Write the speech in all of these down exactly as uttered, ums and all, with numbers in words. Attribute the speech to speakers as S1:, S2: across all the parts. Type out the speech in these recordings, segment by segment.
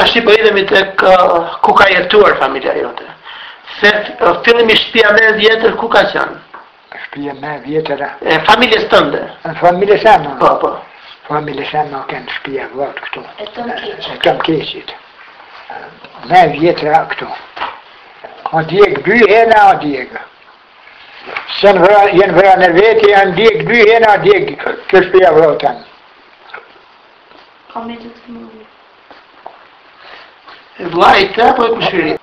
S1: tash po idhemi tek uh, ku ka jetuar familja jote. Se uh, fillimisht shtëpia më e vjetër ku ka qenë?
S2: Shtëpia më e vjetër
S1: E familjes tënde.
S2: e familjes seme.
S1: Po, po.
S2: Familjes seme kanë shtëpia vot këtu.
S3: E tëm keq.
S2: E tëm keqit. Më e vjetra këtu. A djeg dy hena a djeg. Sen vëra, jenë vëra në veti, janë djeg dy hena a djeg kjo shtëpia votën.
S3: Ka me të të më.
S1: E vllajt apo e kushërit?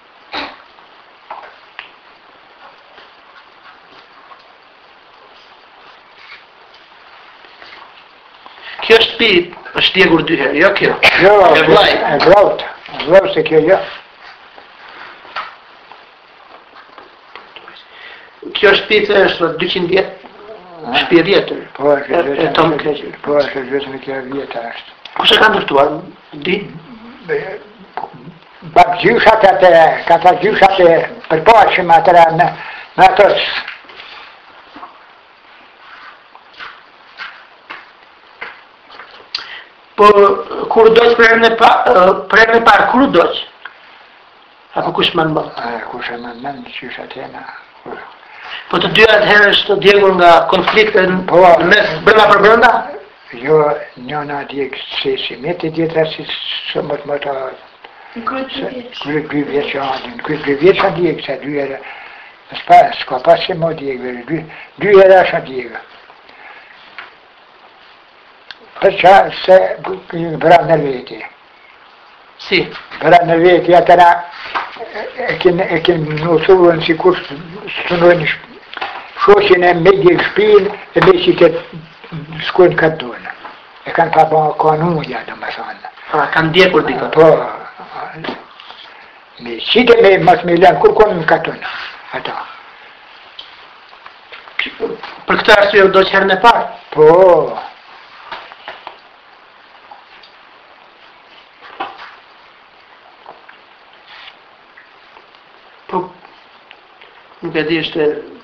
S1: Kjo shtëpi është djegur dy herë, jo kjo.
S2: Jo,
S1: e vllajt.
S2: e vllaut. E vllaut se kjo jo.
S1: Kjo shtëpi është dyqind vjet. Shtëpi e vjetër.
S2: Po, është
S1: E- e tomë
S2: vetëm
S1: keqër.
S2: po, është vetëm kjo vjetër është.
S1: Kush e ka ndërtuar? Di?
S2: Bak gjyshat atë, ka ta gjyshat e përpashim atëra në, në atës.
S1: Po kur doq prerën e pa, prerën e parë kur doq? Apo kush më mba?
S2: A, kush e më nënë gjyshat e na.
S1: Po të dyja atëherë është djegur nga konflikte në
S2: Po.
S1: në mes brenda për brenda?
S2: Jo, njëna djeg se si me të djetra si së më të më të
S3: Në kryt të vjeç.
S2: kërë dy vjeç adin, kërë dy vjeç a djeg se dy herë. S'pa, s'ka pas se më djeg, dy, dy herë është a djeg. Për qa se vëra në veti.
S1: Si?
S2: Vëra në veti atëra e kin e kin nusurën si kur sunojnë shoqin e me djeg shpin e me që këtë shkojnë këtë dojnë. E kanë pa pa kanuja, do më thonë.
S1: A, kanë djegur dikë.
S2: Po, me qite me mas me lanë, kur konë në katën, ata.
S1: Për këtë arsye u doq herën e parë.
S2: Po,
S1: Po, nuk e di, ishte